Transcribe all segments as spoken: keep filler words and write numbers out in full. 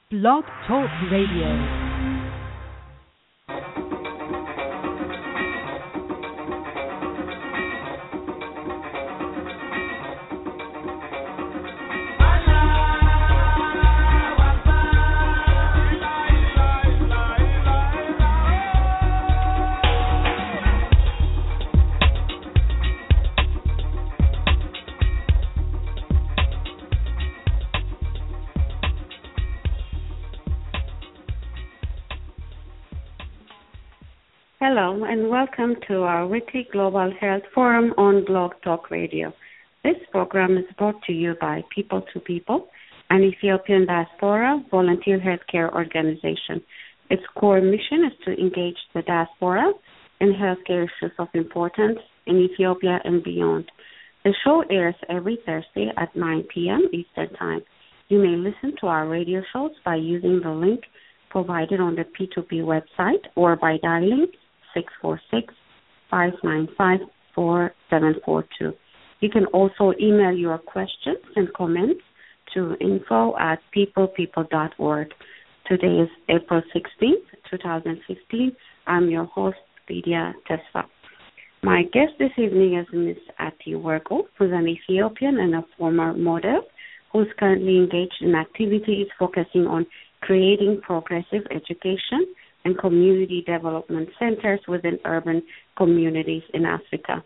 Blog Talk Radio. Hello and welcome to our weekly Global Health Forum on Blog Talk Radio. This program is brought to you by People to People, an Ethiopian diaspora volunteer healthcare organization. Its core mission is to engage the diaspora in healthcare issues of importance in Ethiopia and beyond. The show airs every Thursday at nine p.m. Eastern Time. You may listen to our radio shows by using the link provided on the P two P website or by dialing six four six, five nine five, four seven four two. You can also email your questions and comments to info at peoplepeople dot org. Today is April sixteenth, twenty fifteen. I'm your host, Lydia Tesfa. My guest this evening is Miz Ati Wergo, who's an Ethiopian and a former model who's currently engaged in activities focusing on creating progressive education and community development centers within urban communities in Africa.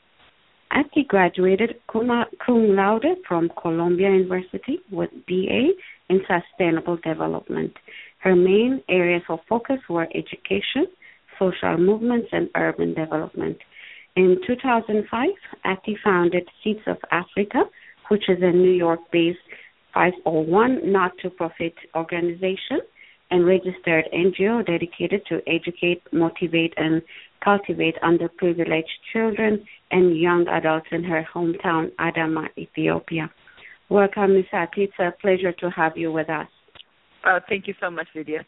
Ati graduated cum laude from Columbia University with B A in Sustainable Development. Her main areas of focus were education, social movements, and urban development. In two thousand five, Ati founded Seeds of Africa, which is a New York-based five oh one not-for-profit organization and registered N G O dedicated to educate, motivate, and cultivate underprivileged children and young adults in her hometown, Adama, Ethiopia. Welcome, Miz Ati. It's a pleasure to have you with us. Oh, thank you so much, Lydia.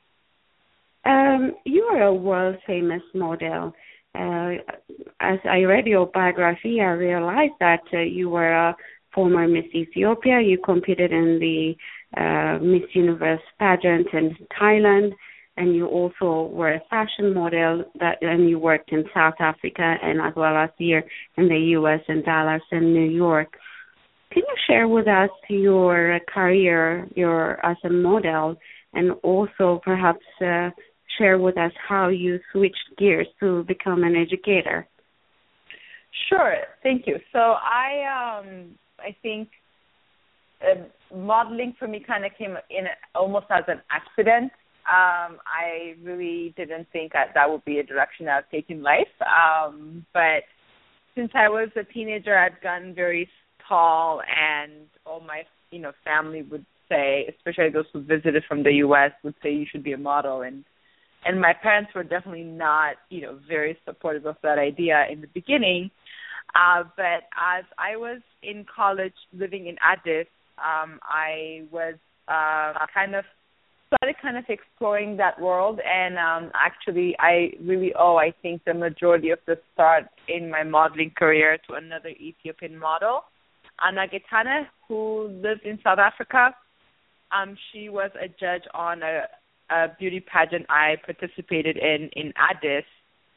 Um, you are a world-famous model. Uh, as I read your biography, I realized that uh, you were a former Miss Ethiopia. You competed in the uh, Miss Universe pageant in Thailand, and you also were a fashion model, that, and you worked in South Africa and as well as here in the U S in Dallas and New York. Can you share with us your career your as a model, and also perhaps uh, share with us how you switched gears to become an educator? Sure, thank you. So I, um, I think uh, modeling for me kind of came in almost as an accident. Um, I really didn't think that, that would be a direction I would take in life. Um, but since I was a teenager, I'd gotten very tall, and all my, you know, family would say, especially those who visited from the U S, would say you should be a model. And and my parents were definitely not, you know, very supportive of that idea in the beginning. Uh, but as I was in college living in Addis, um, I was uh, kind of started kind of exploring that world, and um, actually I really owe, I think, the majority of the start in my modeling career to another Ethiopian model, Anna Getane, who lived in South Africa. Um, she was a judge on a, a beauty pageant I participated in in Addis,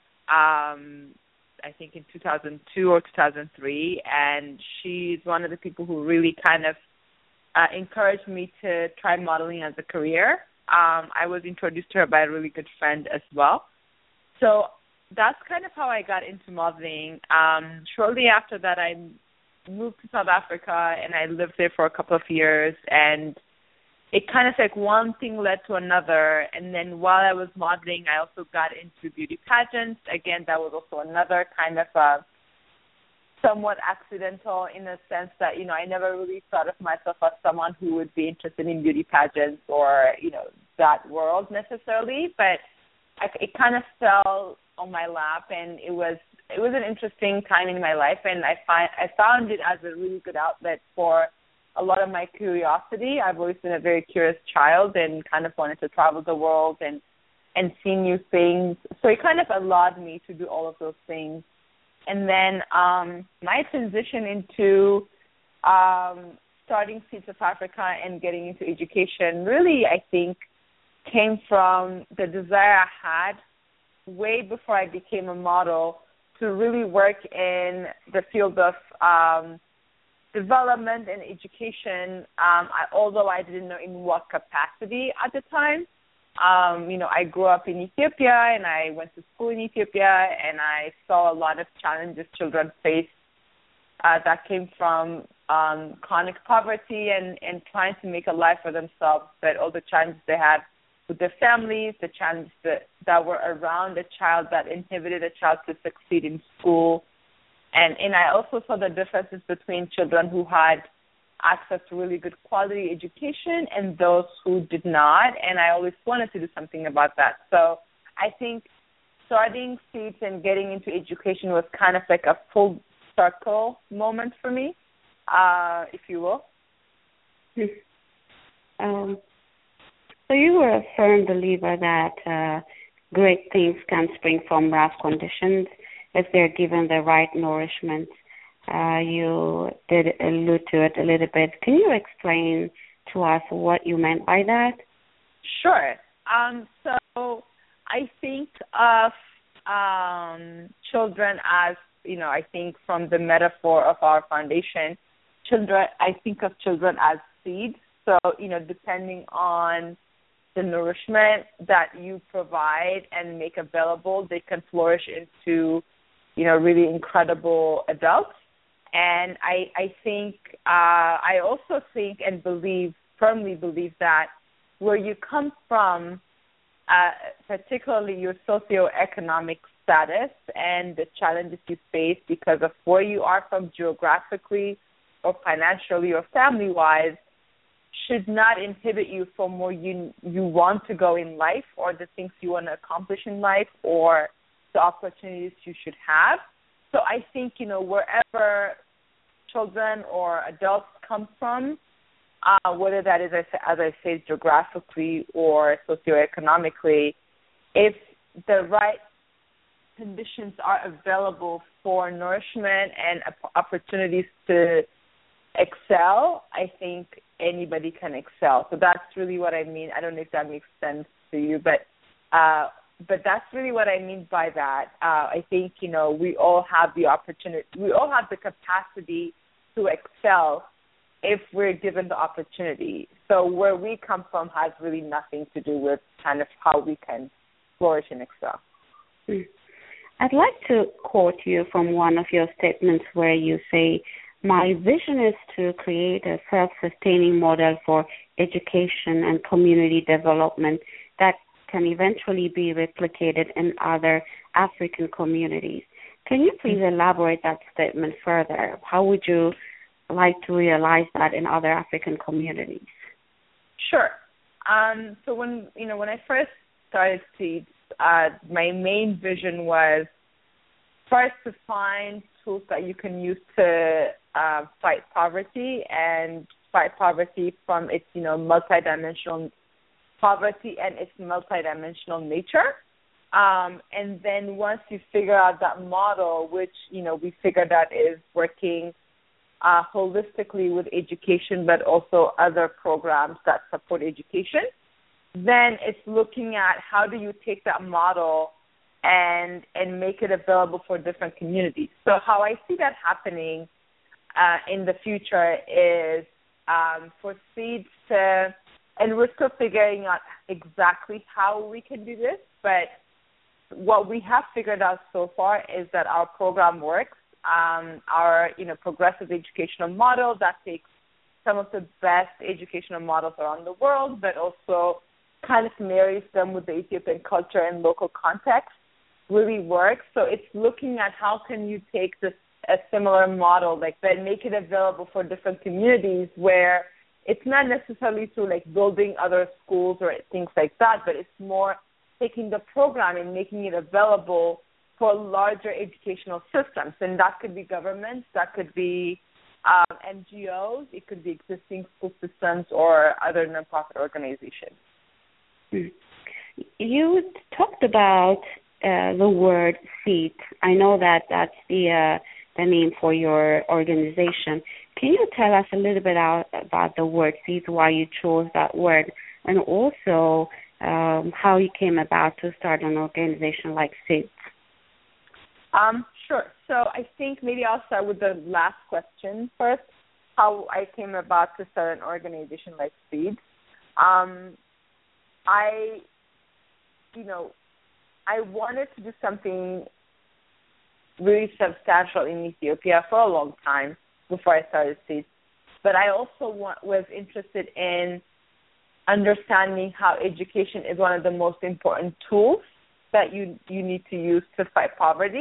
um, I think in two thousand two or two thousand three, and she's one of the people who really kind of uh, encouraged me to try modeling as a career. Um, I was introduced to her by a really good friend as well. So that's kind of how I got into modeling. Um, shortly after that, I moved to South Africa, and I lived there for a couple of years, and it kind of like one thing led to another. And then while I was modeling, I also got into beauty pageants. Again, that was also another kind of uh, somewhat accidental, in a sense that, you know, I never really thought of myself as someone who would be interested in beauty pageants or, you know, that world necessarily. But I, it kind of fell on my lap, and it was it was an interesting time in my life, and I find I found it as a really good outlet for a lot of my curiosity. I've always been a very curious child and kind of wanted to travel the world and, and see new things. So it kind of allowed me to do all of those things. And then um, my transition into um, starting Seeds of Africa and getting into education really, I think, came from the desire I had way before I became a model to really work in the field of um, development and education, um, I, although I didn't know in what capacity at the time. Um, you know, I grew up in Ethiopia and I went to school in Ethiopia, and I saw a lot of challenges children face uh, that came from um, chronic poverty and, and trying to make a life for themselves, but all the challenges they had with their families, the challenges that, that were around a child that inhibited a child to succeed in school. And, and I also saw the differences between children who had access to really good quality education and those who did not, and I always wanted to do something about that. So I think starting Seeds and getting into education was kind of like a full circle moment for me, uh, if you will. Um, so you were a firm believer that uh, great things can spring from rough conditions if they're given the right nourishment. Uh, you did allude to it a little bit. Can you explain to us what you meant by that? Sure. Um, so I think of um, children as, you know, I think from the metaphor of our foundation, children, I think of children as seeds. So, you know, depending on the nourishment that you provide and make available, they can flourish into, you know, really incredible adults. And I, I think, uh, I also think and believe, firmly believe that where you come from, uh, particularly your socioeconomic status and the challenges you face because of where you are from geographically or financially or family-wise, should not inhibit you from where you, you want to go in life or the things you want to accomplish in life or the opportunities you should have. So I think, you know, wherever children or adults come from, uh, whether that is, as I say, geographically or socioeconomically, if the right conditions are available for nourishment and opportunities to excel, I think anybody can excel. So that's really what I mean. I don't know if that makes sense to you, but uh, but that's really what I mean by that. Uh, I think, you know, we all have the opportunity, we all have the capacity to excel if we're given the opportunity. So where we come from has really nothing to do with kind of how we can flourish and excel. I'd like to quote you from one of your statements where you say, "My vision is to create a self-sustaining model for education and community development that can eventually be replicated in other African communities." Can you please elaborate that statement further? How would you like to realize that in other African communities? Sure. Um, so when you know when I first started Seeds, uh, my main vision was first to find tools that you can use to uh, fight poverty and fight poverty from its you know multidimensional poverty and its multidimensional nature. Um, and then once you figure out that model, which, you know, we figured out is working uh, holistically with education, but also other programs that support education, then it's looking at how do you take that model and and make it available for different communities. So how I see that happening uh, in the future is um, for Seeds to, and we're still figuring out exactly how we can do this, but what we have figured out so far is that our program works. Um, our, you know, progressive educational model that takes some of the best educational models around the world, but also kind of marries them with the Ethiopian culture and local context, really works. So it's looking at how can you take this a similar model, like that, make it available for different communities where it's not necessarily through like building other schools or things like that, but it's more taking the program and making it available for larger educational systems. And that could be governments, that could be um, N G Os, it could be existing school systems or other nonprofit organizations. You talked about uh, the word seed. I know that that's the uh, the name for your organization. Can you tell us a little bit out, about the word seeds, why you chose that word, and also um, how you came about to start an organization like Seeds. Um, sure. So I think maybe I'll start with the last question first, how I came about to start an organization like Seeds. Um, I, you know, I wanted to do something really substantial in Ethiopia for a long time before I started Seeds. But I also want, was interested in understanding how education is one of the most important tools that you you need to use to fight poverty.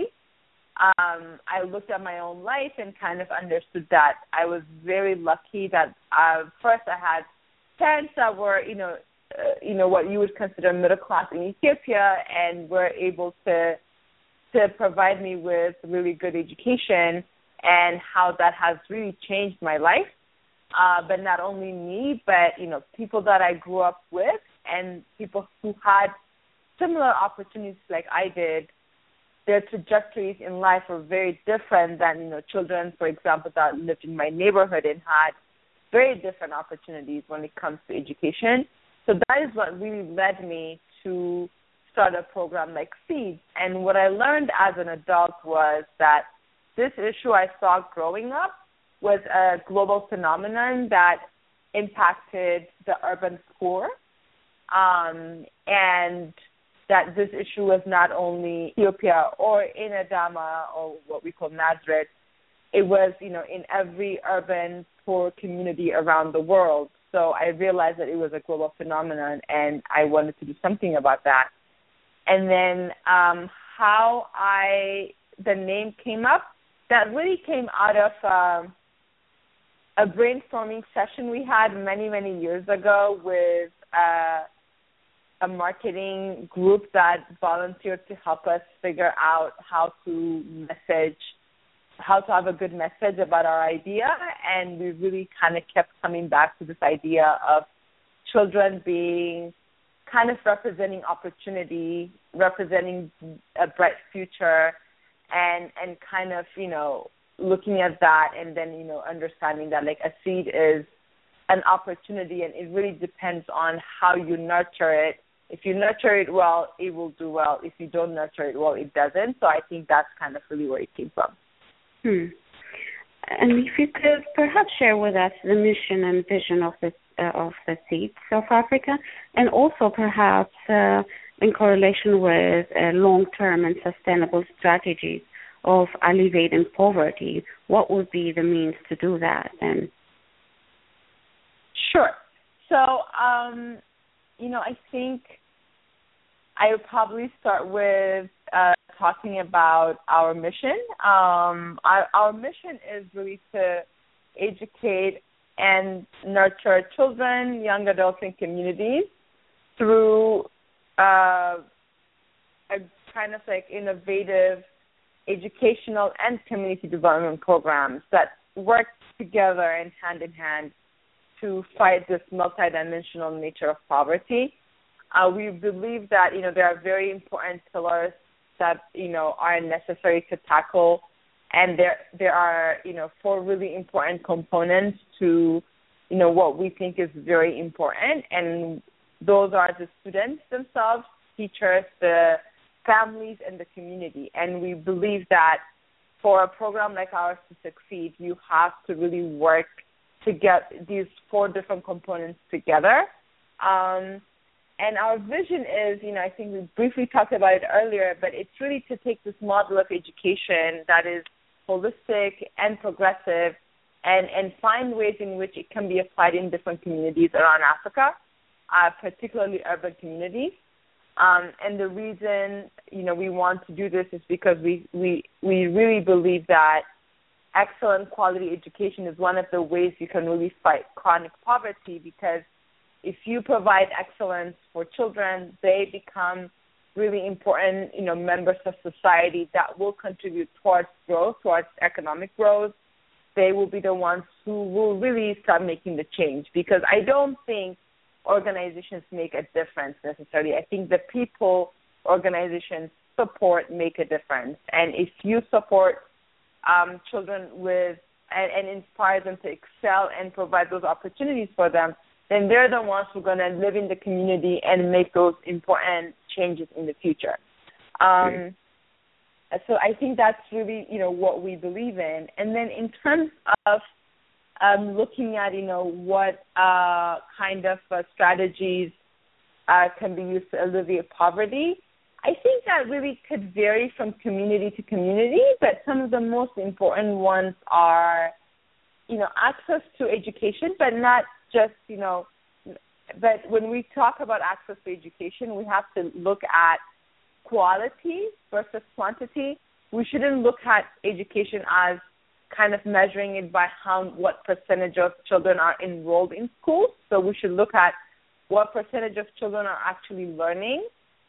Um, I looked at my own life and kind of understood that I was very lucky that uh, first I had parents that were, you know, uh, you know what you would consider middle class in Ethiopia, and were able to to provide me with really good education, and how that has really changed my life. Uh, but not only me, but, you know, people that I grew up with and people who had similar opportunities like I did. Their trajectories in life were very different than, you know, children, for example, that lived in my neighborhood and had very different opportunities when it comes to education. So that is what really led me to start a program like Seeds. And what I learned as an adult was that this issue I saw growing up was a global phenomenon that impacted the urban poor, um, and that this issue was not only Ethiopia or in Adama or what we call Nazareth. It was, you know, in every urban poor community around the world. So I realized that it was a global phenomenon, and I wanted to do something about that. And then um, how I the name came up, that really came out of um, a brainstorming session we had many, many years ago with uh, a marketing group that volunteered to help us figure out how to message, how to have a good message about our idea. And we really kind of kept coming back to this idea of children being kind of representing opportunity, representing a bright future, and and kind of, you know, looking at that and then, you know, understanding that, like, a seed is an opportunity, and it really depends on how you nurture it. If you nurture it well, it will do well. If you don't nurture it well, it doesn't. So I think that's kind of really where it came from. Hmm. And if you could perhaps share with us the mission and vision of the uh, of the Seeds South Africa, and also perhaps uh, in correlation with uh, long-term and sustainable strategies of alleviating poverty, what would be the means to do that? And sure. So, um, you know, I think I would probably start with uh, talking about our mission. Um, our, our mission is really to educate and nurture children, young adults, and communities through uh, a kind of like innovative educational and community development programs that work together and hand in hand to fight this multidimensional nature of poverty. Uh, we believe that, you know, there are very important pillars that, you know, are necessary to tackle, and there there are, you know, four really important components to, you know, what we think is very important, and those are the students themselves, teachers, the families, and the community. And we believe that for a program like ours to succeed, you have to really work to get these four different components together. Um, and our vision is, you know, I think we briefly talked about it earlier, but it's really to take this model of education that is holistic and progressive and, and find ways in which it can be applied in different communities around Africa, uh, particularly urban communities. Um, and the reason, you know, we want to do this is because we, we, we really believe that excellent quality education is one of the ways you can really fight chronic poverty, because if you provide excellence for children, they become really important, you know, members of society that will contribute towards growth, towards economic growth. They will be the ones who will really start making the change, because I don't think organizations make a difference necessarily. I think the people organizations support make a difference. And if you support um, children with and, and inspire them to excel and provide those opportunities for them, then they're the ones who are going to live in the community and make those important changes in the future. Um, so I think that's really, you know, what we believe in. And then in terms of um, looking at, you know, what uh, kind of uh, strategies uh, can be used to alleviate poverty, I think that really could vary from community to community, but some of the most important ones are, you know, access to education, but not just, you know, but when we talk about access to education, we have to look at quality versus quantity. We shouldn't look at education as kind of measuring it by how what percentage of children are enrolled in schools. So we should look at what percentage of children are actually learning,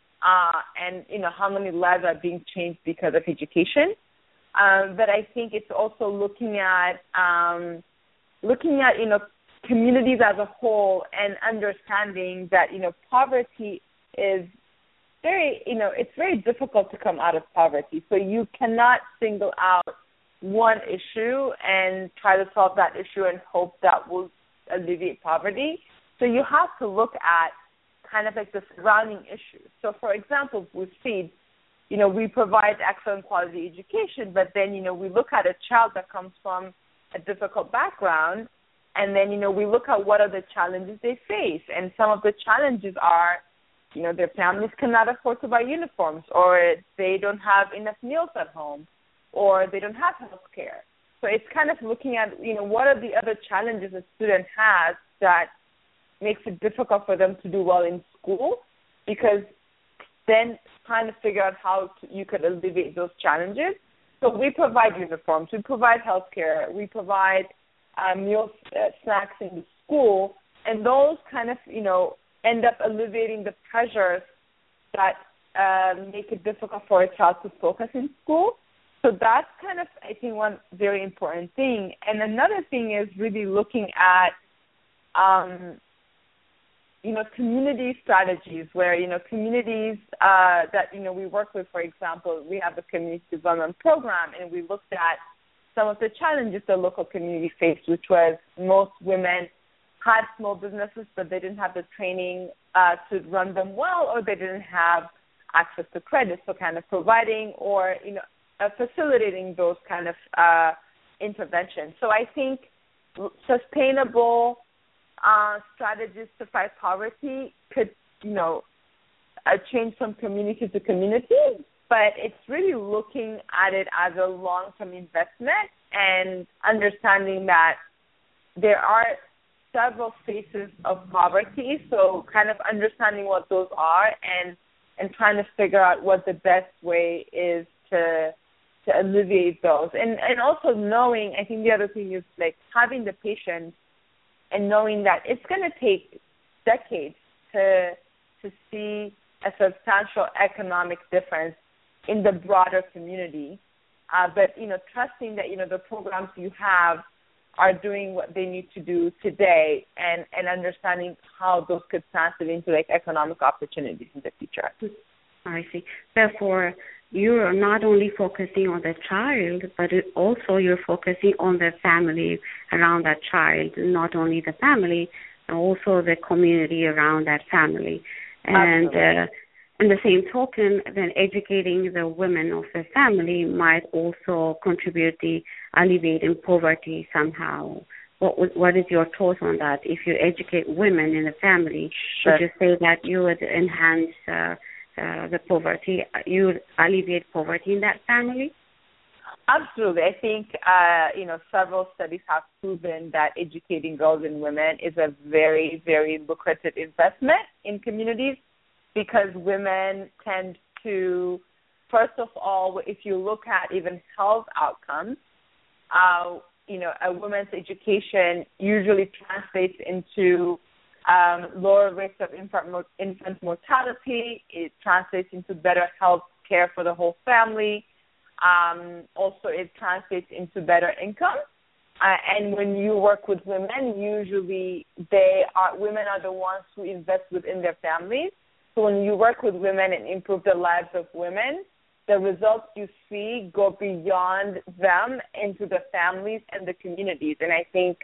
uh, and, you know, how many lives are being changed because of education. Um, but I think it's also looking at um, looking at, you know, communities as a whole and understanding that, you know, poverty is very, you know, it's very difficult to come out of poverty. So you cannot single out one issue and try to solve that issue and hope that will alleviate poverty. So you have to look at kind of like the surrounding issues. So, for example, with SEED, you know, we provide excellent quality education, but then, you know, we look at a child that comes from a difficult background, and then, you know, we look at what are the challenges they face. And some of the challenges are, you know, their families cannot afford to buy uniforms, or they don't have enough meals at home, or they don't have health care. So it's kind of looking at, you know, what are the other challenges a student has that makes it difficult for them to do well in school, because then trying to figure out how to, you could alleviate those challenges. So we provide uniforms, we provide health care, we provide uh, meals, uh, snacks in the school, and those kind of, you know, end up alleviating the pressures that uh, make it difficult for a child to focus in school. So that's kind of, I think, one very important thing. And another thing is really looking at, um, you know, community strategies where, you know, communities uh, that, you know, we work with, for example, we have a community development program, and we looked at some of the challenges the local community faced, which was most women had small businesses, but they didn't have the training uh, to run them well, or they didn't have access to credit. So kind of providing or, you know, uh, facilitating those kind of uh, interventions. So I think sustainable uh, strategies to fight poverty could, you know, uh, change from community to community, but it's really looking at it as a long-term investment and understanding that there are several phases of poverty, so kind of understanding what those are and and trying to figure out what the best way is to to alleviate those. And and also knowing, I think the other thing is like having the patience and knowing that it's going to take decades to to see a substantial economic difference in the broader community. Uh, but, you know, trusting that, you know, the programs you have are doing what they need to do today, and, and understanding how those could translate into, like, economic opportunities in the future. I see. Therefore, you're not only focusing on the child, but it also you're focusing on the family around that child, not only the family, but also the community around that family. And uh, in the same token, then educating the women of the family might also contribute to alleviating poverty somehow. What what is your thought on that? If you educate women in the family, sure. Would you say that you would enhance uh, uh, the poverty, you would alleviate poverty in that family? Absolutely. I think, uh, you know, several studies have proven that educating girls and women is a very, very lucrative investment in communities, because women tend to, first of all, if you look at even health outcomes, uh, you know, a woman's education usually translates into um, lower rates of infant, infant mortality. It translates into better health care for the whole family. Um, also, it translates into better income. Uh, and when you work with women, usually they are women are the ones who invest within their families. So when you work with women and improve the lives of women, the results you see go beyond them into the families and the communities. And I think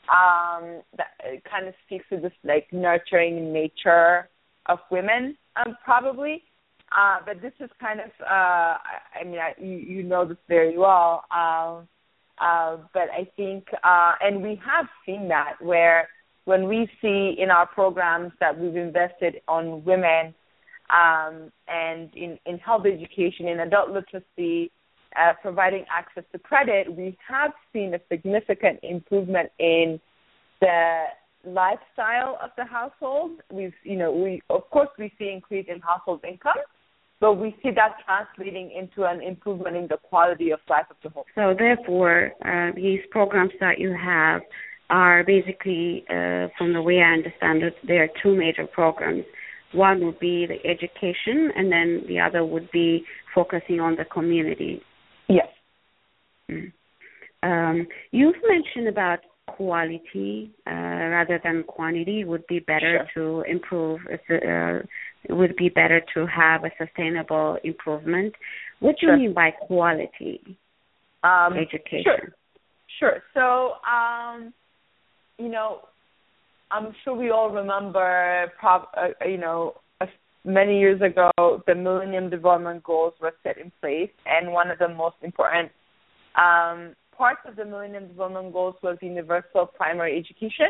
um, that it kind of speaks to this like nurturing nature of women, um, probably. Uh, but this is kind of, uh, I mean, I, you, you know this very well. Uh, uh, but I think, uh, and we have seen that where when we see in our programs that we've invested on women um, and in, in health education, in adult literacy, uh, providing access to credit, we have seen a significant improvement in the lifestyle of the household. We've, you know, we of course we see increase in household income, but we see that translating into an improvement in the quality of life of the home. So therefore, uh, these programs that you have are basically, uh, from the way I understand it, there are two major programs. One would be the education, and then the other would be focusing on the community. Yes. Mm. Um, you've mentioned about quality uh, rather than quantity. Would be better Sure. to improve. Uh, it would be better to have a sustainable improvement. What do Sure. you mean by quality um, education? Sure. Sure. So, um, you know, I'm sure we all remember, prob- uh, you know, uh, many years ago, the Millennium Development Goals were set in place, and one of the most important um, parts of the Millennium Development Goals was universal primary education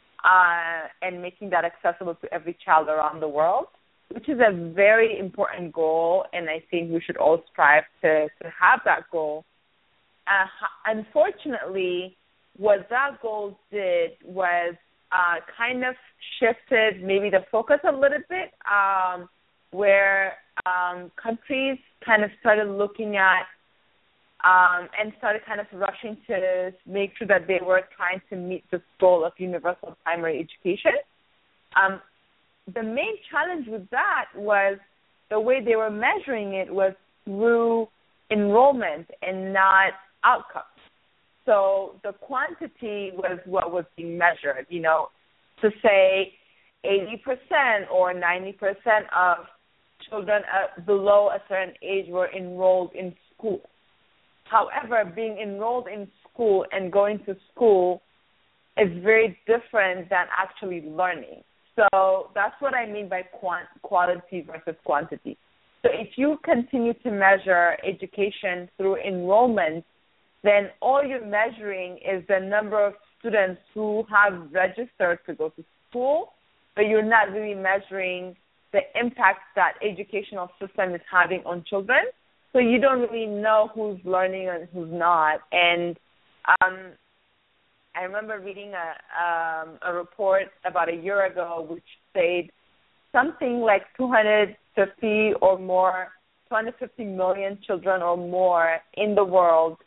uh, and making that accessible to every child around the world, which is a very important goal, and I think we should all strive to, to have that goal. Uh, unfortunately, what that goal did was uh, kind of shifted maybe the focus a little bit, um, where um, countries kind of started looking at um, and started kind of rushing to make sure that they were trying to meet this goal of universal primary education. Um, the main challenge with that was the way they were measuring it was through enrollment and not outcomes. So the quantity was what was being measured, you know, to say eighty percent or ninety percent of children uh, below a certain age were enrolled in school. However, being enrolled in school and going to school is very different than actually learning. So that's what I mean by quant- quality versus quantity. So if you continue to measure education through enrollment, then all you're measuring is the number of students who have registered to go to school, but you're not really measuring the impact that educational system is having on children. So you don't really know who's learning and who's not. And um, I remember reading a, um, a report about a year ago which said something like two hundred fifty or more, two hundred fifty million children or more in the world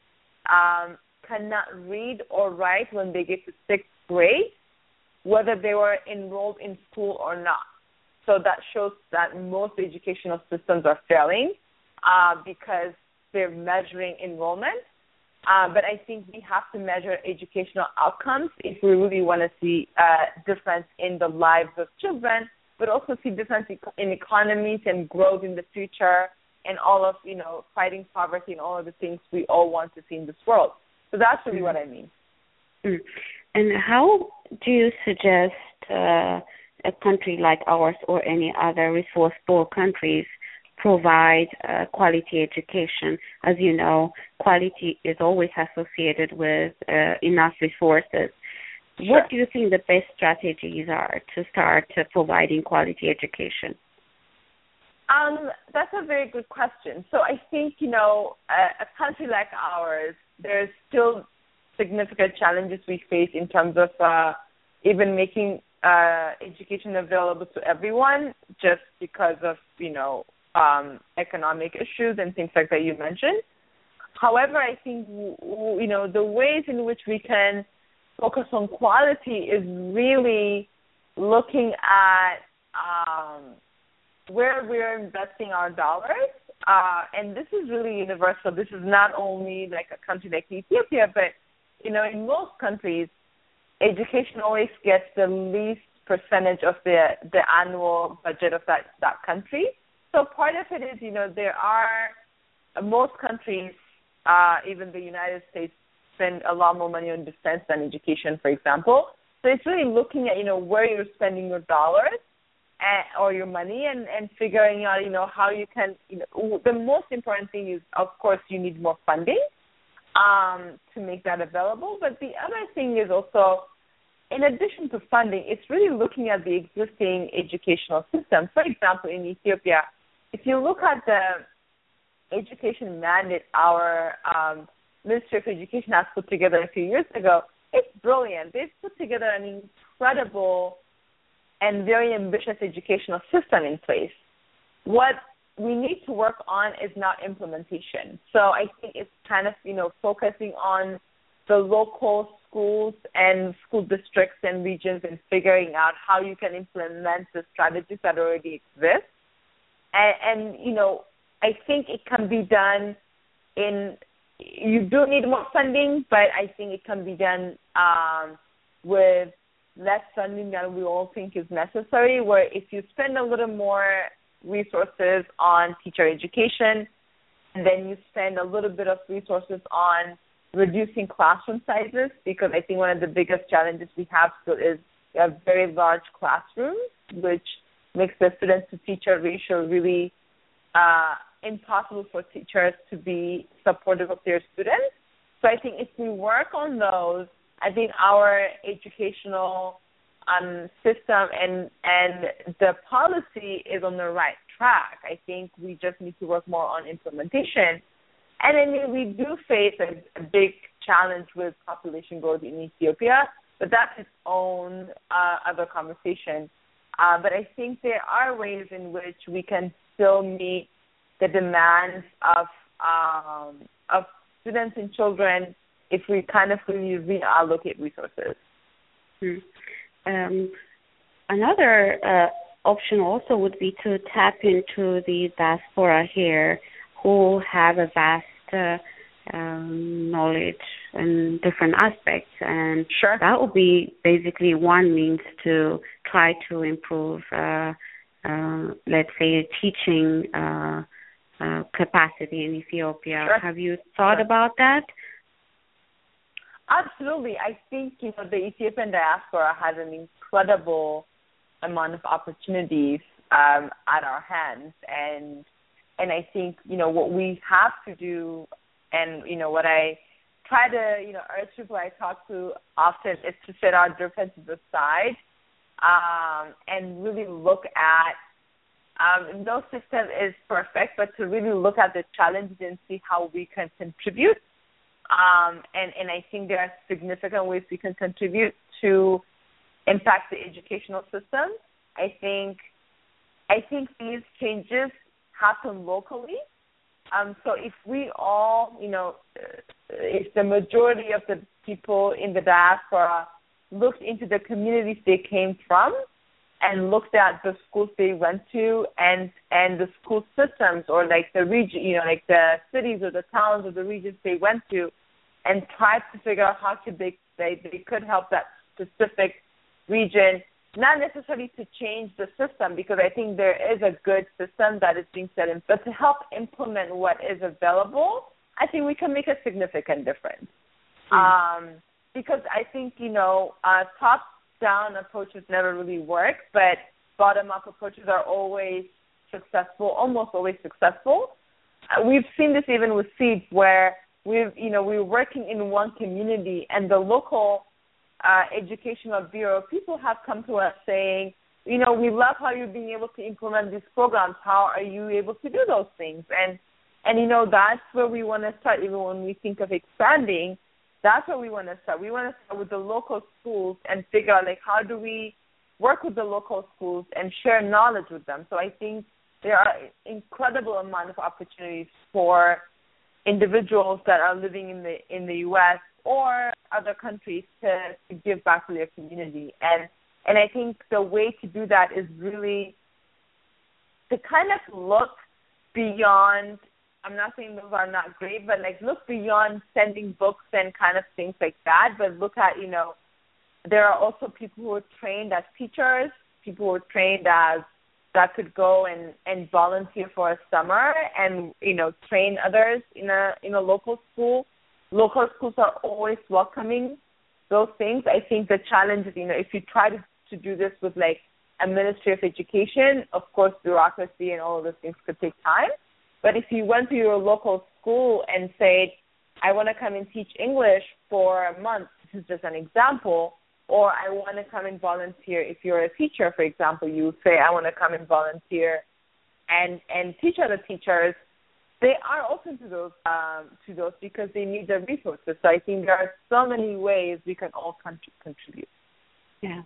Um, cannot read or write when they get to sixth grade, whether they were enrolled in school or not. So that shows that most educational systems are failing uh, because they're measuring enrollment. Uh, but I think we have to measure educational outcomes if we really want to see a difference in the lives of children, but also see difference in economies and growth in the future, and all of, you know, fighting poverty and all of the things we all want to see in this world. So that's really mm. what I mean. Mm. And how do you suggest uh, a country like ours or any other resourceful countries provide uh, quality education? As you know, quality is always associated with uh, enough resources. Sure. What do you think the best strategies are to start uh, providing quality education? Um, that's a very good question. So I think, you know, a, a country like ours, there's still significant challenges we face in terms of uh, even making uh, education available to everyone just because of, you know, um, economic issues and things like that you mentioned. However, I think, you know, the ways in which we can focus on quality is really looking at um, where we're investing our dollars, uh, and this is really universal. This is not only like a country like Ethiopia, but, you know, in most countries, education always gets the least percentage of the the annual budget of that, that country. So part of it is, you know, there are uh, most countries, uh, even the United States, spend a lot more money on defense than education, for example. So it's really looking at, you know, where you're spending your dollars and, or your money and, and figuring out, you know, how you can, you know, the most important thing is, of course, you need more funding um, to make that available. But the other thing is also, in addition to funding, it's really looking at the existing educational system. For example, in Ethiopia, if you look at the education mandate our um, Ministry of Education has put together a few years ago, it's brilliant. They've put together an incredible and very ambitious educational system in place. What we need to work on is not implementation. So I think it's kind of, you know, focusing on the local schools and school districts and regions and figuring out how you can implement the strategies that already exist. And, and you know, I think it can be done in you do need more funding, but I think it can be done um, with less funding than we all think is necessary, where if you spend a little more resources on teacher education, and then you spend a little bit of resources on reducing classroom sizes, because I think one of the biggest challenges we have still is we have very large classrooms, which makes the student-to-teacher ratio really uh, impossible for teachers to be supportive of their students. So I think if we work on those, I think our educational um, system and and the policy is on the right track. I think we just need to work more on implementation. And I mean, we do face a, a big challenge with population growth in Ethiopia, but that's its own uh, other conversation. Uh, but I think there are ways in which we can still meet the demands of um, of students and children if we kind of really reallocate resources. Hmm. Um, another uh, option also would be to tap into the diaspora here, who have a vast uh, um, knowledge in different aspects, and sure. that would be basically one means to try to improve, uh, uh, let's say, teaching uh, uh, capacity in Ethiopia. Sure. Have you thought sure. about that? Absolutely. I think, you know, the Ethiopian diaspora has an incredible amount of opportunities um, at our hands, and and I think, you know, what we have to do, and, you know, what I try to, you know, urge people I talk to often is to set our differences aside um, and really look at, um, no system is perfect, but to really look at the challenges and see how we can contribute. Um, and, and I think there are significant ways we can contribute to impact the educational system. I think I think these changes happen locally. Um, so if we all, you know, if the majority of the people in the diaspora looked into the communities they came from and looked at the schools they went to and and the school systems, or like the region, you know, like the cities or the towns or the regions they went to, and tried to figure out how could they they, they could help that specific region, not necessarily to change the system, because I think there is a good system that is being set in, but to help implement what is available, I think we can make a significant difference. Mm-hmm. Um, because I think, you know, uh, top-down approaches never really work, but bottom-up approaches are always successful, almost always successful. Uh, we've seen this even with SEED, where we've, you know, we're working in one community, and the local uh, educational bureau people have come to us saying, you know, we love how you're being able to implement these programs. How are you able to do those things? And, and you know, that's where we want to start. Even when we think of expanding, that's where we want to start. We want to start with the local schools and figure out, like, how do we work with the local schools and share knowledge with them. So I think there are incredible amount of opportunities for individuals that are living in the in the U S or other countries to, to give back to their community. And and I think the way to do that is really to kind of look beyond, I'm not saying those are not great, but like look beyond sending books and kind of things like that, but look at, you know, there are also people who are trained as teachers, people who are trained as that could go and, and volunteer for a summer and, you know, train others in a in a local school. Local schools are always welcoming those things. I think the challenge is, you know, if you try to, to do this with, like, a Ministry of Education, of course, bureaucracy and all of those things could take time. But if you went to your local school and said, I want to come and teach English for a month, this is just an example, or I want to come and volunteer. If you're a teacher, for example, you say, I want to come and volunteer and, and teach other teachers. They are open to those um, to those because they need the resources. So I think there are so many ways we can all con- contribute. Yeah.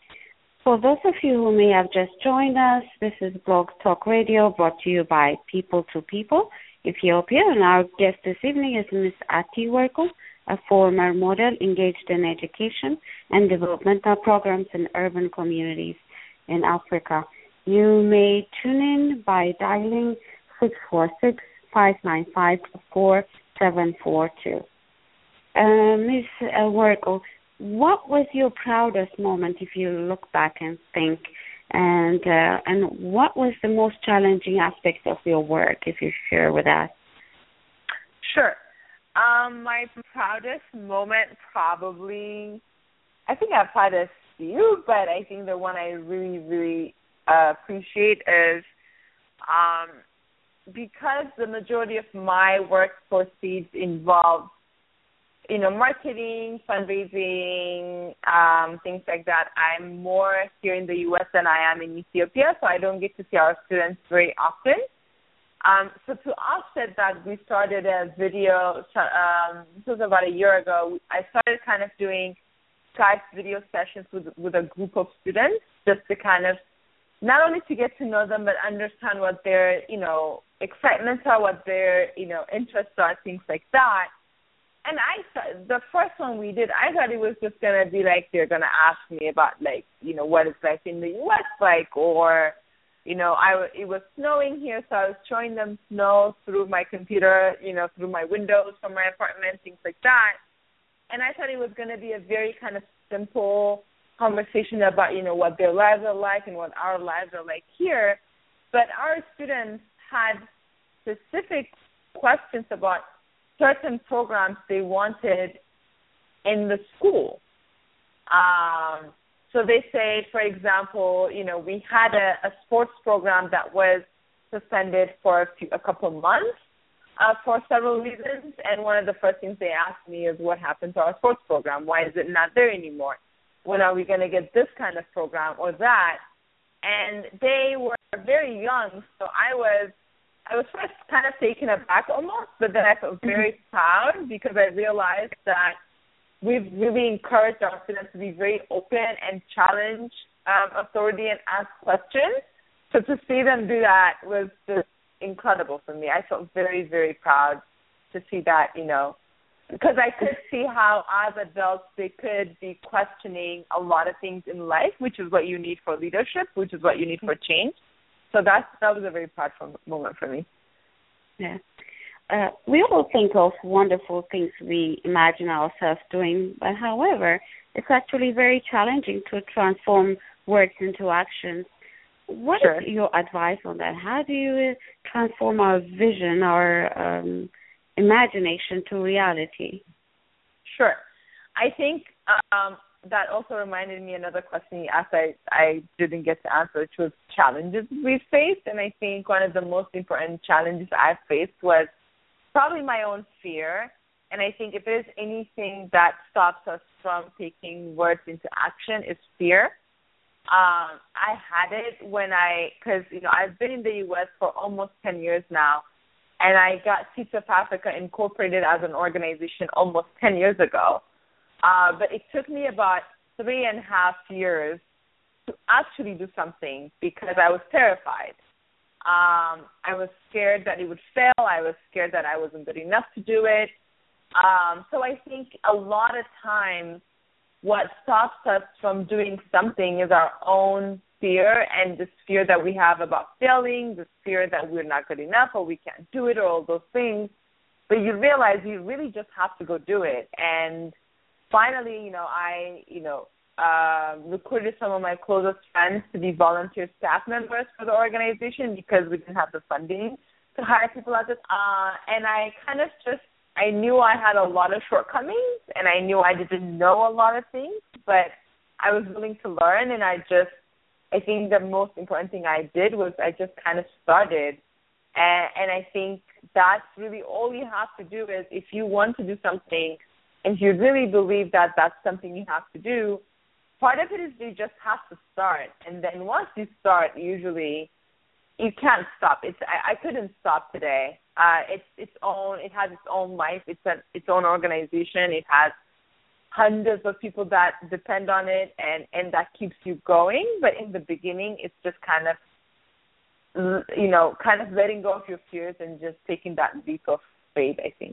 For those of you who may have just joined us, this is Blog Talk Radio brought to you by People to People, Ethiopia. And our guest this evening is Miz Ati Werkle, a former model engaged in education and developmental programs in urban communities in Africa. You may tune in by dialing six four six, five nine five, four seven four two. Uh, Miz Werkle, what was your proudest moment if you look back and think, and uh, and what was the most challenging aspect of your work, if you share with us? Sure. Um, my proudest moment probably, I think I've had a few, but I think the one I really, really uh, appreciate is um, because the majority of my work proceeds involve, you know, marketing, fundraising, um, things like that. I'm more here in the U S than I am in Ethiopia, so I don't get to see our students very often. Um, so to offset that, we started a video, um, this was about a year ago. I started kind of doing Skype video sessions with with a group of students just to kind of, not only to get to know them, but understand what their, you know, excitements are, what their, you know, interests are, things like that. And I thought, the first one we did, I thought it was just going to be like, they're going to ask me about, like, you know, what it's like in the U S like, or, you know, I, it was snowing here, so I was showing them snow through my computer, you know, through my windows from my apartment, things like that. And I thought it was going to be a very kind of simple conversation about, you know, what their lives are like and what our lives are like here. But our students had specific questions about certain programs they wanted in the school. Um, so they say, for example, you know, we had a, a sports program that was suspended for a, few, a couple of months uh, for several reasons. And one of the first things they asked me is, what happened to our sports program? Why is it not there anymore? When are we going to get this kind of program or that? And they were very young, so I was I was first kind of taken aback almost, but then I felt very proud because I realized that we've really encouraged our students to be very open and challenge um, authority and ask questions. So to see them do that was just incredible for me. I felt very, very proud to see that, you know, because I could see how as adults they could be questioning a lot of things in life, which is what you need for leadership, which is what you need for change. So that that was a very proud moment for me. Yeah. Uh, we all think of wonderful things we imagine ourselves doing, but however, it's actually very challenging to transform words into actions. What Sure. is your advice on that? How do you transform our vision, our um, imagination to reality? Sure. I think um, that also reminded me another question you asked I, I didn't get to answer, which was challenges we faced. And I think one of the most important challenges I've faced was probably my own fear. And I think if there's anything that stops us from taking words into action is fear. Um, I had it when I, because, you know, I've been in the U S for almost ten years now, and I got Seeds of Africa incorporated as an organization almost ten years ago. Uh, but it took me about three and a half years to actually do something because I was terrified. Um, I was scared that it would fail. I was scared that I wasn't good enough to do it. Um, so I think a lot of times what stops us from doing something is our own fear, and this fear that we have about failing, this fear that we're not good enough or we can't do it or all those things. But you realize you really just have to go do it. And finally, you know, I, you know, uh, recruited some of my closest friends to be volunteer staff members for the organization because we didn't have the funding to hire people at this. Uh, and I kind of just, I knew I had a lot of shortcomings, and I knew I didn't know a lot of things, but I was willing to learn, and I just, I think the most important thing I did was I just kind of started. And, and I think that's really all you have to do is if you want to do something and if you really believe that that's something you have to do, part of it is you just have to start. And then once you start, usually you can't stop. It's I, I couldn't stop today. Uh, it's its own. It has its own life. It's a, its own organization. It has hundreds of people that depend on it, and, and that keeps you going. But in the beginning, it's just kind of, you know, kind of letting go of your fears and just taking that leap of faith, I think.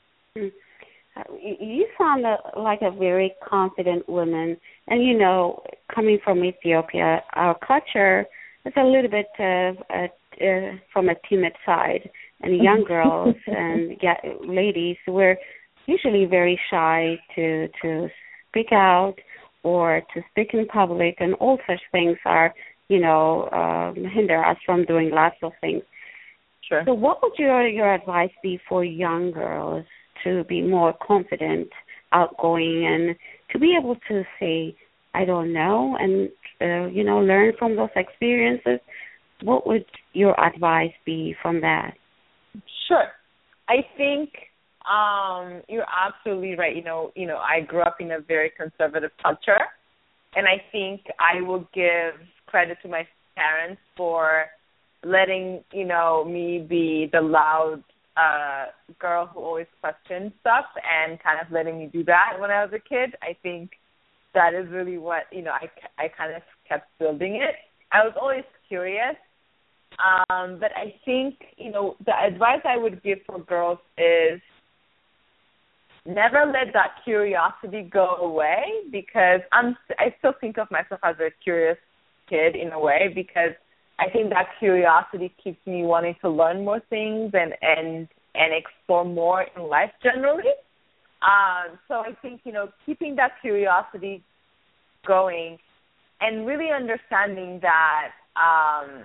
You sound like a very confident woman. And, you know, coming from Ethiopia, our culture is a little bit uh, uh, uh, from a timid side. And young girls and yeah, ladies, we're usually very shy to to speak out or to speak in public, and all such things are, you know, um, hinder us from doing lots of things. Sure. So what would your, your advice be for young girls to be more confident, outgoing, and to be able to say, I don't know, and, uh, you know, learn from those experiences? What would your advice be from that? Sure. I think um, you're absolutely right. You know, you know, I grew up in a very conservative culture, and I think I will give credit to my parents for letting, you know, me be the loud uh, girl who always questioned stuff and kind of letting me do that when I was a kid. I think that is really what, you know, I, I kind of kept building it. I was always curious. Um, but I think, you know, the advice I would give for girls is never let that curiosity go away, because I'm, I still think of myself as a curious kid in a way, because I think that curiosity keeps me wanting to learn more things and, and, and explore more in life generally. Um, so I think, you know, keeping that curiosity going and really understanding that um,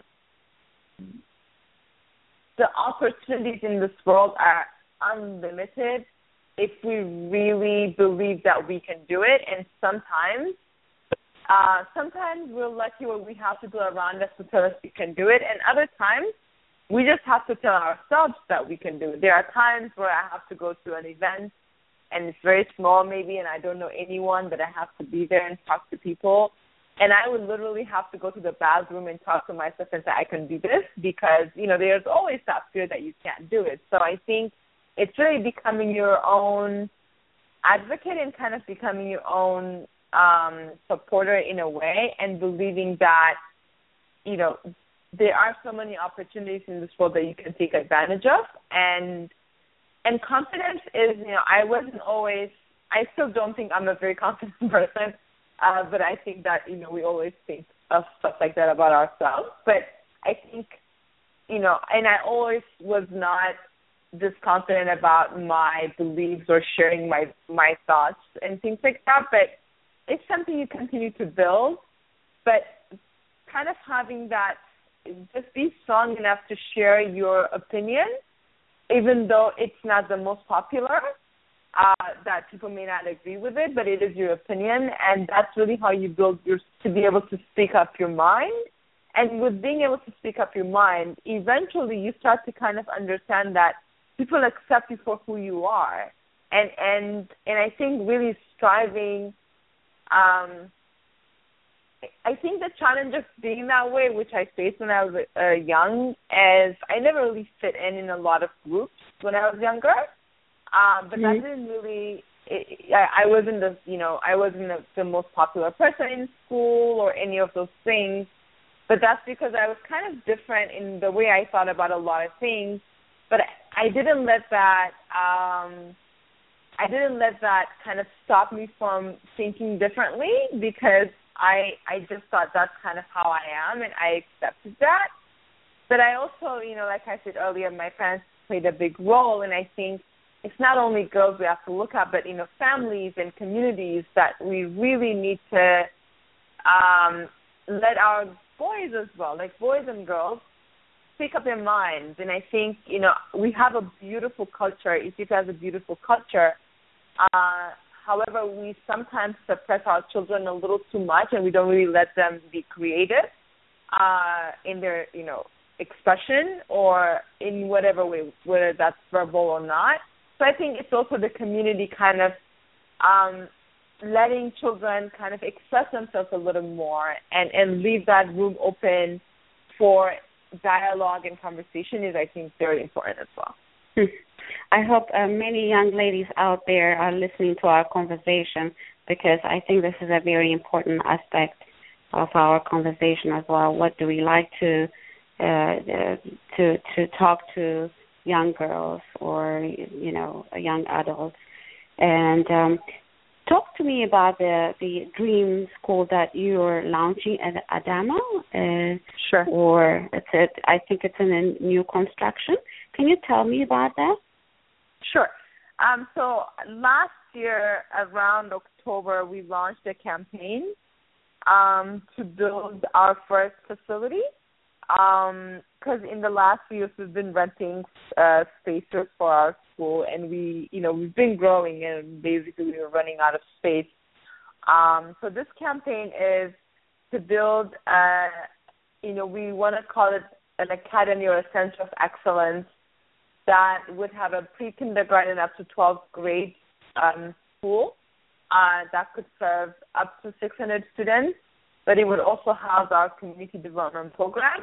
the opportunities in this world are unlimited if we really believe that we can do it. And sometimes, uh, sometimes we're lucky when we have people around us to tell us we can do it, and other times we just have to tell ourselves that we can do it. There are times where I have to go to an event, and it's very small maybe, and I don't know anyone, but I have to be there and talk to people. And I would literally have to go to the bathroom and talk to myself and say, I can do this, because, you know, there's always that fear that you can't do it. So I think it's really becoming your own advocate and kind of becoming your own um, supporter in a way, and believing that, you know, there are so many opportunities in this world that you can take advantage of. And and confidence is, you know, I wasn't always, I still don't think I'm a very confident person. Uh, but I think that, you know, we always think of stuff like that about ourselves. But I think, you know, and I always was not this confident about my beliefs or sharing my, my thoughts and things like that. But it's something you continue to build. But kind of having that, just be strong enough to share your opinion, even though it's not the most popular. Uh, that people may not agree with it, but it is your opinion, and that's really how you build your, to be able to speak up your mind. And with being able to speak up your mind, eventually you start to kind of understand that people accept you for who you are. And and and I think really striving, um, I think the challenge of being that way, which I faced when I was uh, young, is I never really fit in in a lot of groups when I was younger. Um, but mm-hmm. that didn't really, it, I, I wasn't the, you know, I wasn't the, the most popular person in school or any of those things. But that's because I was kind of different in the way I thought about a lot of things. But I, I didn't let that, um, I didn't let that kind of stop me from thinking differently, because I, I just thought that's kind of how I am, and I accepted that. But I also, you know, like I said earlier, my parents played a big role, and I think it's not only girls we have to look at, but, you know, families and communities that we really need to um, let our boys as well, like boys and girls, speak up their minds. And I think, you know, we have a beautiful culture. Ethiopia has a beautiful culture. Uh, however, we sometimes suppress our children a little too much, and we don't really let them be creative uh, in their, you know, expression or in whatever way, whether that's verbal or not. So I think it's also the community kind of um, letting children kind of express themselves a little more and, and leave that room open for dialogue and conversation is, I think, very important as well. I hope uh, many young ladies out there are listening to our conversation, because I think this is a very important aspect of our conversation as well. What do we like to uh, uh, to to talk to young girls or, you know, young adults? And um, talk to me about the, the dream school that you're launching at Adama. Uh, sure. Or it's a, I think it's in a new construction. Can you tell me about that? Sure. Um, so last year, around October, we launched a campaign um, to build our first facility. Because um, in the last few years, we've been renting uh, spaces for our school, and we, you know, we've been growing, and basically we were running out of space. Um, so this campaign is to build, uh, you know, we want to call it an academy or a center of excellence that would have a pre-kindergarten up to twelfth grade um, school uh, that could serve up to six hundred students, but it would also house our community development program,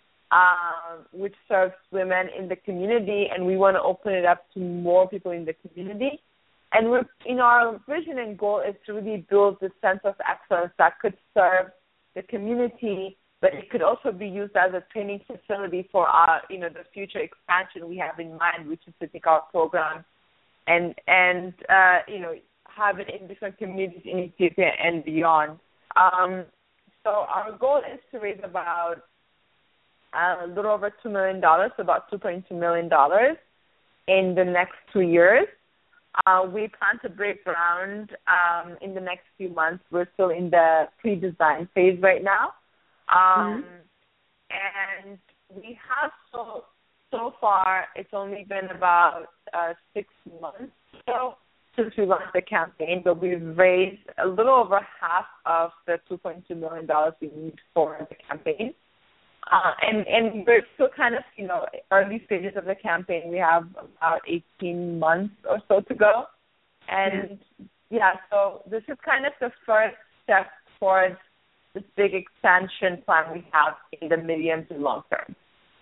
uh, which serves women in the community, and we want to open it up to more people in the community. And we're, you know, our vision and goal is to really build this sense of excellence that could serve the community, but it could also be used as a training facility for our, you know, the future expansion we have in mind, which is to take our program and, and uh, you know, have it in different communities in Ethiopia and beyond. Um, so our goal is to raise about uh, a little over two million dollars, so about two point two million dollars in the next two years. Uh, we plan to break ground um, in the next few months. We're still in the pre-design phase right now. Um, mm-hmm. And we have so so far, it's only been about uh, six months or so since we launched the campaign, but we've raised a little over half of the two point two million dollars we need for the campaign. Uh, and, and we're still kind of, you know, early stages of the campaign. We have about eighteen months or so to go. And, yeah, yeah so this is kind of the first step towards this big expansion plan we have in the medium to long term.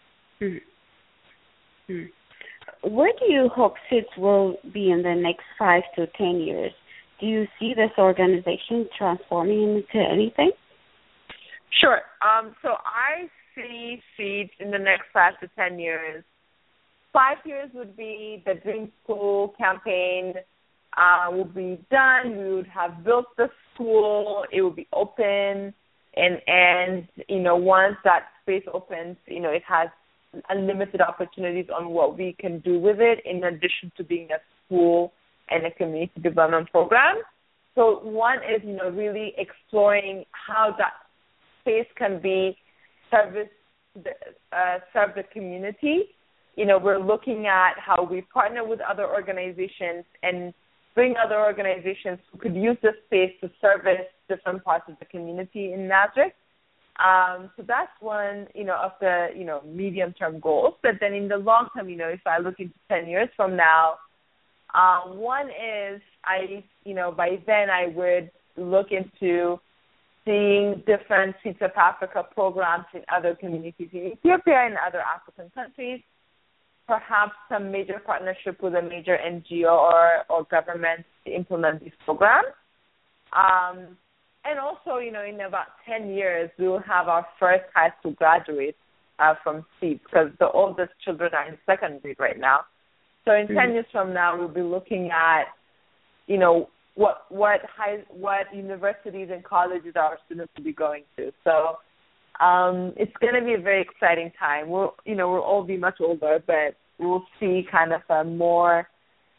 Mm-hmm. Mm-hmm. Where do you hope S I D S will be in the next five to ten years? Do you see this organization transforming into anything? Sure. Um, so I see S I D S in the next five to ten years. Five years would be the Dream School campaign uh, will be done. We would have built the school. It will be open. And, and, you know, once that space opens, you know, it has unlimited opportunities on what we can do with it, in addition to being a school and a community development program. So one is, you know, really exploring how that space can be service, uh, serve the community. You know, we're looking at how we partner with other organizations and bring other organizations who could use this space to service different parts of the community in Nazareth. Um, so that's one, you know, of the, you know, medium-term goals. But then in the long term, you know, if I look into ten years from now, uh, one is I, you know, by then I would look into seeing different Seeds of Africa programs in other communities in Ethiopia and other African countries, perhaps some major partnership with a major N G O or, or government to implement these programs. Um, and also, you know, in about ten years, we will have our first high school graduates uh, from Seeds, because the oldest children are in second grade right now. So in mm-hmm. ten years from now, we'll be looking at, you know, what what high what universities and colleges our students will be going to. So um, it's going to be a very exciting time. We'll, you know, we'll all be much older, but we'll see kind of a more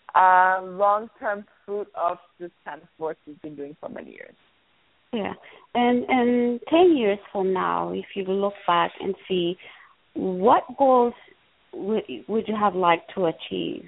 uh, long-term fruit of this kind of work we've been doing for many years. Yeah, and and ten years from now, if you look back and see, what goals would would you have liked to achieve?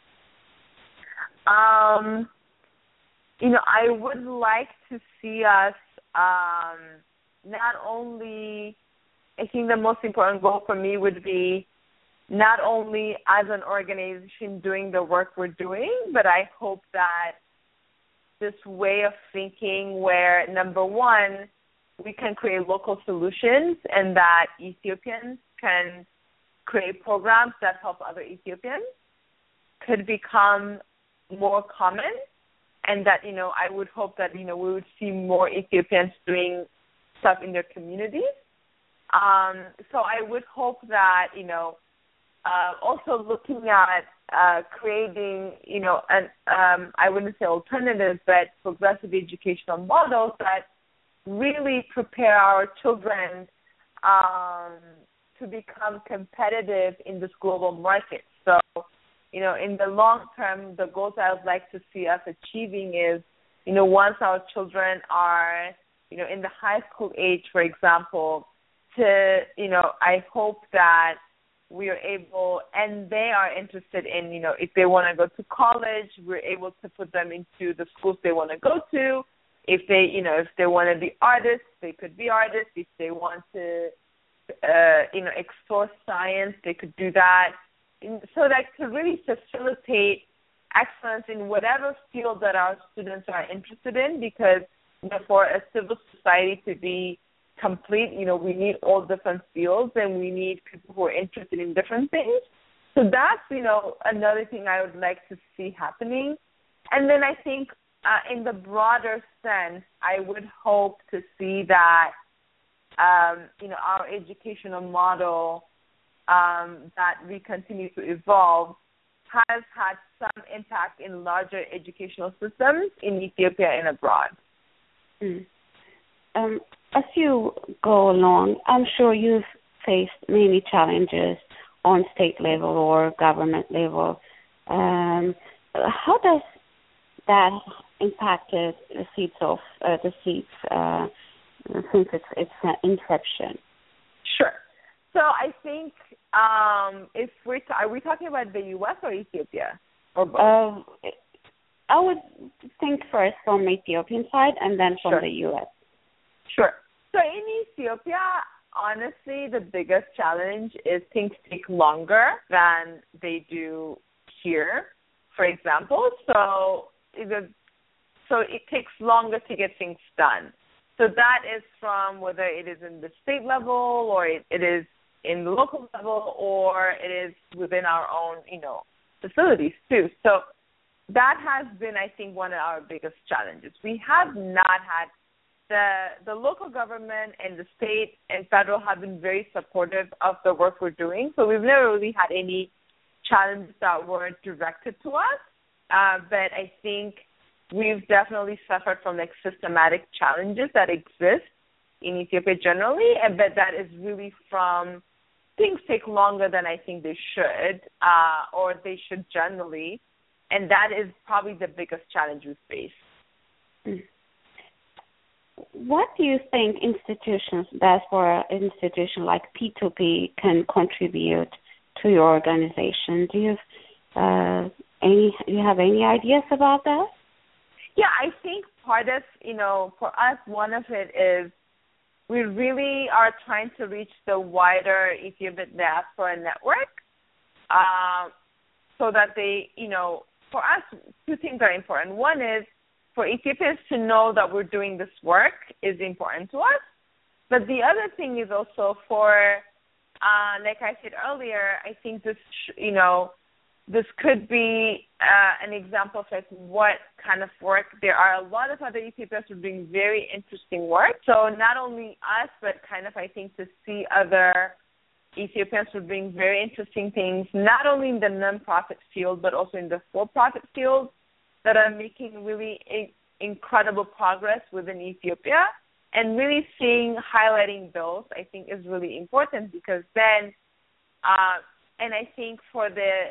Um, you know, I would like to see us um, not only. I think the most important goal for me would be not only as an organization doing the work we're doing, but I hope that this way of thinking where, number one, we can create local solutions and that Ethiopians can create programs that help other Ethiopians could become more common, and that, you know, I would hope that, you know, we would see more Ethiopians doing stuff in their communities. Um, so I would hope that, you know, uh, also looking at Uh, creating, you know, an um, I wouldn't say alternatives, but progressive educational models that really prepare our children um, to become competitive in this global market. So, you know, in the long term, the goals I would like to see us achieving is, you know, once our children are, you know, in the high school age, for example, to, you know, I hope that we are able, and they are interested in, you know, if they want to go to college, we're able to put them into the schools they want to go to. If they, you know, if they want to be artists, they could be artists. If they want to, uh, you know, explore science, they could do that. And so that to really facilitate excellence in whatever field that our students are interested in, because, you know, for a civil society to be complete, you know, we need all different fields and we need people who are interested in different things. So that's, you know, another thing I would like to see happening. And then I think uh, in the broader sense, I would hope to see that, um, you know, our educational model um, that we continue to evolve has had some impact in larger educational systems in Ethiopia and abroad. Mm. Um, as you go along, I'm sure you've faced many challenges on state level or government level. Um, how does that impact the seats of uh, the seats uh, since its, its inception? Sure. So I think um, if we're t- are we talking about the U S or Ethiopia or both? Uh, I would think first from the Ethiopian side and then from Sure. the U S. Sure. So in Ethiopia, honestly, the biggest challenge is things take longer than they do here, for example. So the, so it takes longer to get things done. So that is from whether it is in the state level or it, it is in the local level or it is within our own, you know, facilities too. So that has been, I think, one of our biggest challenges. We have not had The the local government and the state and federal have been very supportive of the work we're doing. So we've never really had any challenges that were directed to us. Uh, but I think we've definitely suffered from like systematic challenges that exist in Ethiopia generally, and but that is really from things take longer than I think they should, uh, or they should generally, and that is probably the biggest challenge we face. Mm. What do you think institutions, diaspora institutions like P two P, can contribute to your organization? Do you uh, any do you have any ideas about that? Yeah, I think part of, you know, for us, one of it is we really are trying to reach the wider Ethiopian diaspora network, uh, so that they, you know, for us, two things are important. One is for Ethiopians to know that we're doing this work is important to us. But the other thing is also for, uh, like I said earlier, I think this, you know, this could be uh, an example of like what kind of work. There are a lot of other Ethiopians who are doing very interesting work. So not only us, but kind of, I think, to see other Ethiopians who are doing very interesting things, not only in the nonprofit field, but also in the for-profit field, that are making really a- incredible progress within Ethiopia, and really seeing, highlighting those, I think, is really important because then, uh, and I think for the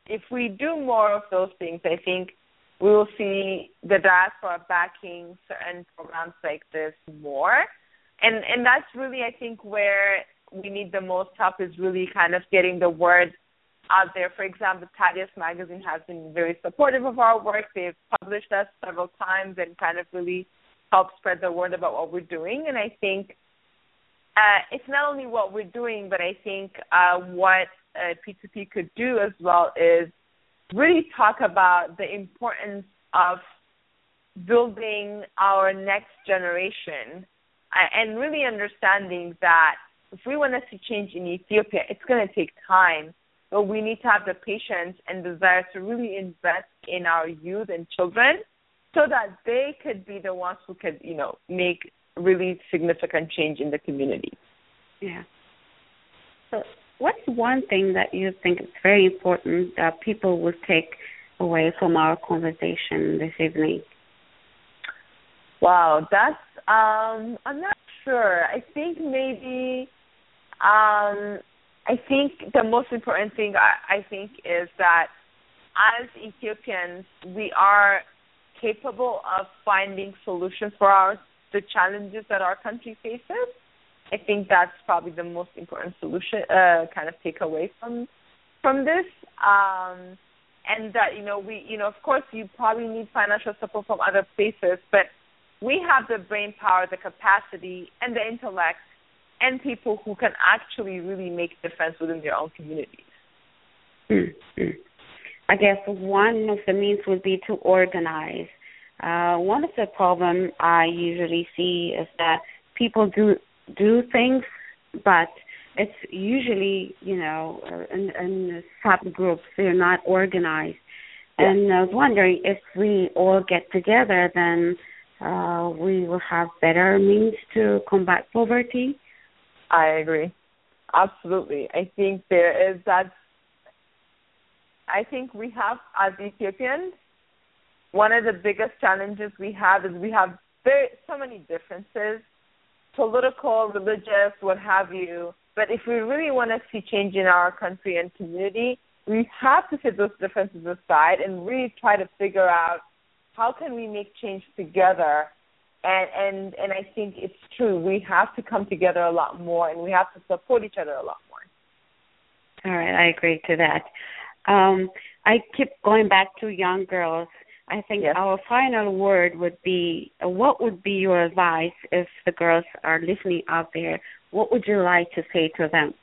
if we do more of those things, I think we will see the diaspora backing certain programs like this more. And and that's really, I think, where we need the most help is really kind of getting the word out there. For example, Thaddeus Magazine has been very supportive of our work. They've published us several times and kind of really helped spread the word about what we're doing. And I think uh, it's not only what we're doing, but I think uh, what uh, P two P could do as well is really talk about the importance of building our next generation uh, and really understanding that if we want to see change in Ethiopia, it's going to take time, but we need to have the patience and desire to really invest in our youth and children so that they could be the ones who could, you know, make really significant change in the community. Yeah. So what's one thing that you think is very important that people will take away from our conversation this evening? Wow, that's, um, I'm not sure. I think maybe, um, I think the most important thing I, I think is that as Ethiopians, we are capable of finding solutions for our the challenges that our country faces. I think that's probably the most important solution, uh, kind of takeaway from from this. Um, and that, you know, we, you know, of course, you probably need financial support from other places, but we have the brain power, the capacity, and the intellect, and people who can actually really make a difference within their own communities. Mm-hmm. I guess one of the means would be to organize. Uh, one of the problems I usually see is that people do do things, but it's usually, you know, in, in subgroups. They're not organized. Yeah. And I was wondering if we all get together, then uh, we will have better means to combat poverty. I agree. Absolutely. I think there is that. I think we have, as Ethiopians, one of the biggest challenges we have is we have very, so many differences, political, religious, what have you. But if we really want to see change in our country and community, we have to set those differences aside and really try to figure out how can we make change together. And, and, and I think it's true. We have to come together a lot more, and we have to support each other a lot more. All right, I agree to that. Um, I keep going back to young girls. I think yes. Our final word would be, uh, what would be your advice if the girls are listening out there? What would you like to say to them?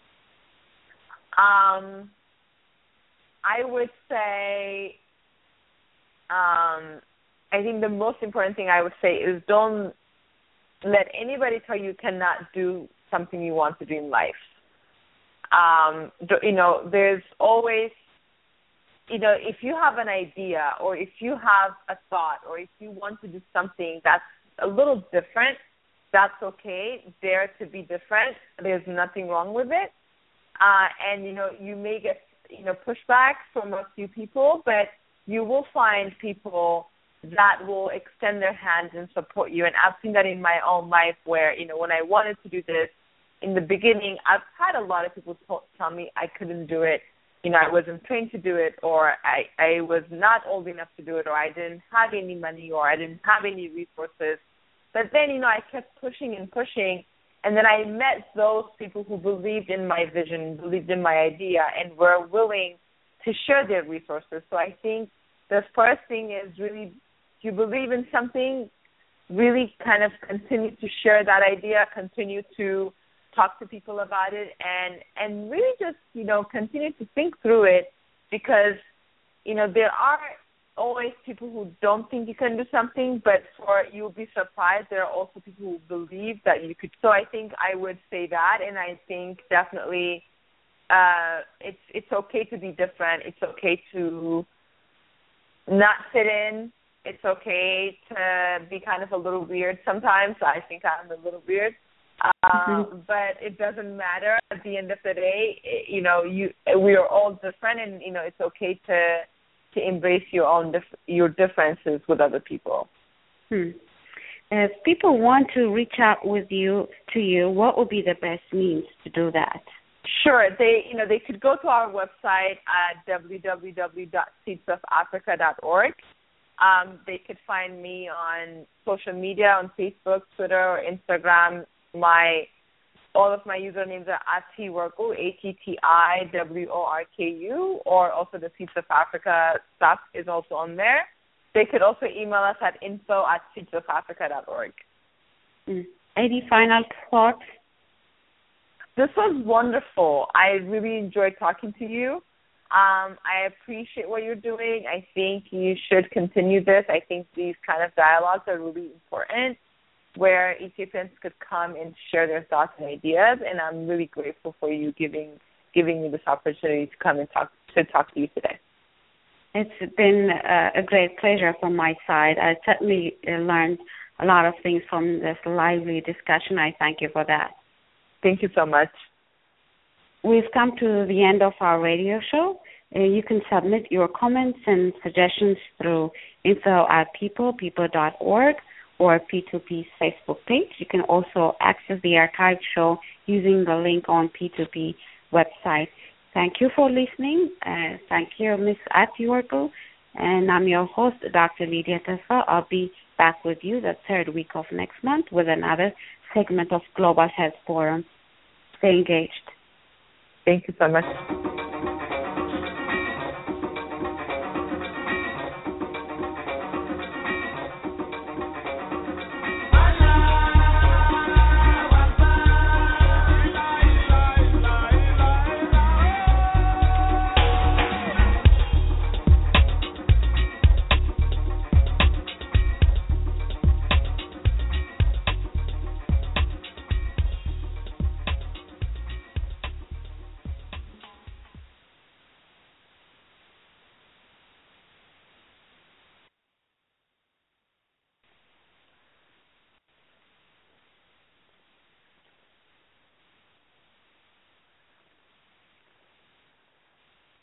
Um, I would say, um, I think the most important thing I would say is don't let anybody tell you cannot do something you want to do in life. Um, you know, there's always, you know, if you have an idea or if you have a thought or if you want to do something that's a little different, that's okay. Dare to be different. There's nothing wrong with it. Uh, and, you know, you may get, you know, pushback from a few people, but you will find people that will extend their hands and support you. And I've seen that in my own life where, you know, when I wanted to do this, in the beginning, I've had a lot of people t- tell me I couldn't do it. You know, I wasn't trained to do it, or I, I was not old enough to do it, or I didn't have any money, or I didn't have any resources. But then, you know, I kept pushing and pushing, and then I met those people who believed in my vision, believed in my idea, and were willing to share their resources. So I think the first thing is really, if you believe in something, really kind of continue to share that idea, continue to talk to people about it, and, and really just, you know, continue to think through it, because, you know, there are always people who don't think you can do something, but for you'll be surprised, there are also people who believe that you could. So I think I would say that, and I think definitely uh, it's it's okay to be different. It's okay to not fit in. It's okay to be kind of a little weird sometimes. I think I'm a little weird. Uh, mm-hmm. But it doesn't matter. At the end of the day, you know, you we are all different, and you know, it's okay to to embrace your own dif- your differences with other people. Hmm. If people want to reach out with you to you, what would be the best means to do that? Sure. They, you know, they could go to our website at w w w dot seeds of africa dot org. Um, they could find me on social media, on Facebook, Twitter, or Instagram. My all of my usernames are at Tworku, A T T I W O R K U, or also the Seeds of Africa stuff is also on there. They could also email us at info at seeds of africa dot org. Mm. Any final thoughts? This was wonderful. I really enjoyed talking to you. Um, I appreciate what you're doing. I think you should continue this. I think these kind of dialogues are really important, where Ethiopians could come and share their thoughts and ideas. And I'm really grateful for you giving giving me this opportunity to come and talk to talk to you today. It's been uh, a great pleasure from my side. I certainly uh, learned a lot of things from this lively discussion. I thank you for that. Thank you so much. We've come to the end of our radio show. Uh, you can submit your comments and suggestions through info at people people dot org or P two P's Facebook page. You can also access the archived show using the link on P two P website. Thank you for listening. Uh, thank you, Miz Atiworku. And I'm your host, Doctor Lydia Tesfa. I'll be back with you the third week of next month with another segment of Global Health Forum. Stay engaged. Thank you so much.